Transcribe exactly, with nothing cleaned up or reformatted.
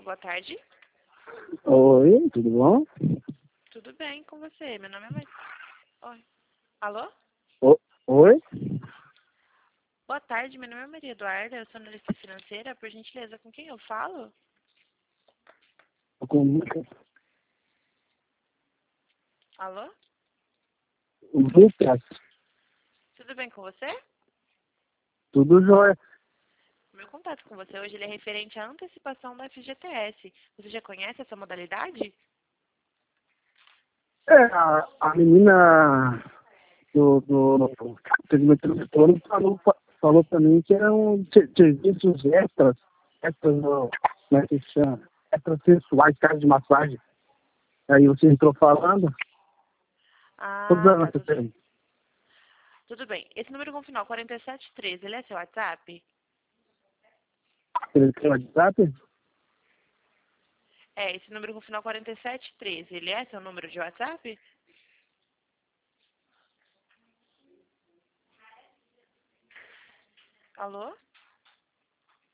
boa tarde. Oi, tudo bom? Tudo bem com você? Meu nome é Maria. Oi. Alô? O- Oi? Boa tarde, meu nome é Maria Eduarda, eu sou analista financeira. Por gentileza, com quem eu falo? Com Alô? o Lucas, Tudo bem com você? tudo jóia. Meu contato com você hoje ele é referente à antecipação da F G T S. Você já conhece essa modalidade? É, a, a menina do, do segmento eletrônico falou, pa- falou pra mim que eram se- serviços extras, extras, no- como é que se chama? Extras sensuais, casa de massagem. Aí você entrou falando, quantos Ah, anos tá, você tudo, tem? tudo bem. Esse número com final quarenta e sete treze, ele é seu WhatsApp? Você tem WhatsApp? É, esse número com final quarenta e sete treze, ele é seu número de WhatsApp? Alô?